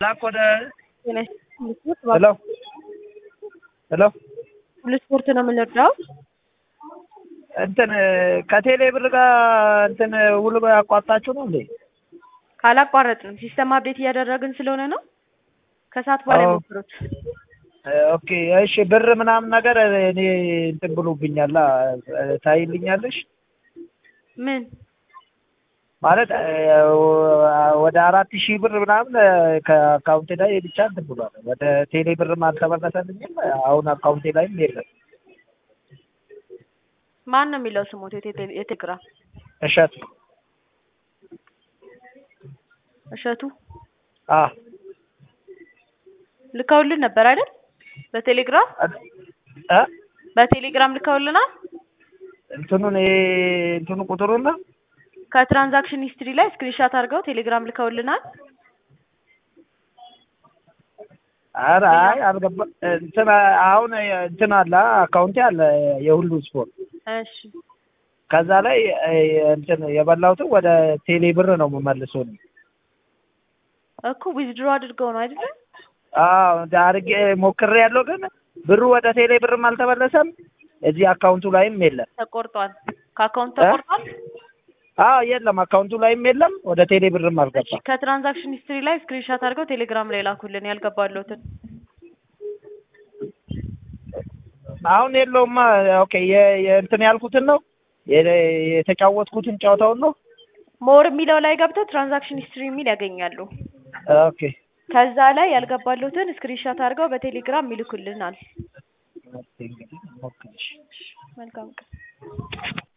ላክ ወደ ሄሎ ሄሎ ለስፖርት ነው የምንረዳው። እንትን ከቴሌ ብር ጋር እንትን ውል ያቋርጣችሁ ነው እንዴ? ካላቋረጥን ሲስተም አፕዴት እያደረግን ስለሆነ ነው። ከሰዓት በኋላ ይሞክሩት። ኦኬ እሺ። ብር ምናምን ነገር እኔ እንትን ብሎብኛል። ታይልኛለሽ? ምን ማለት ወደ 4000 ብር ምናምን ከአካውንቴ ላይ ብቻ እንትን ብሏል። ወደ ቴሌ ብርም አልተመለሰልኝም። አሁን አካውንቴ ላይም የለም። ማን ነው የሚለው ስሞት? የቴሌግራም እሸቱ እሸቱ አ ልከውልን ነበር አይደል? በቴሌግራም በቴሌግራም ልከውልናል። እንትኑ ቁጥሩና ከትራንዛክሽን ሂስትሪ ላይ ስክሪንሾት አድርገው ቴሌግራም ልከውልናል። ኧረ አይ አልገባ እንትን አሁን እንትን አለ አካውንቴ አለ የሁሉ ስፖርት። እሺ ከዛ ላይ እንትን የበላሁት ወደ ቴሌ ብር ነው የምመልሰው እኮ ዊዝድሮ አድርገው ነው አይደል? አዎ ዳርጌ ሞክሬያለሁ፣ ግን ብሩ ወደ ቴሌ ብርም አልተመለሰም። እዚህ አካውንቱ ላይም የለም። ተቆርጧል። ከአካውንት ተቆርጧል። አዎ የለም፣ አካውንቱ ላይም የለም፣ ወደ ቴሌ ብርም አልገባም። እሺ ከትራንዛክሽን ሂስትሪ ላይ ስክሪንሾት አድርገው ቴሌግራም ላይ ላኩልን ያልገባለሁትን። አሁን የለውማ። ኦኬ የእንትን ያልኩትን ነው የተጫወትኩትን ጨዋታውን ነው። ሞር የሚለው ላይ ገብተው ትራንዛክሽን ሂስትሪ የሚል ያገኛሉ። ኦኬ ከዛ ላይ ያልገባለሁትን ስክሪንሾት አድርገው በቴሌግራም ይልኩልናል። እንግዲህ ሞክርሽ። መልካም ቀን።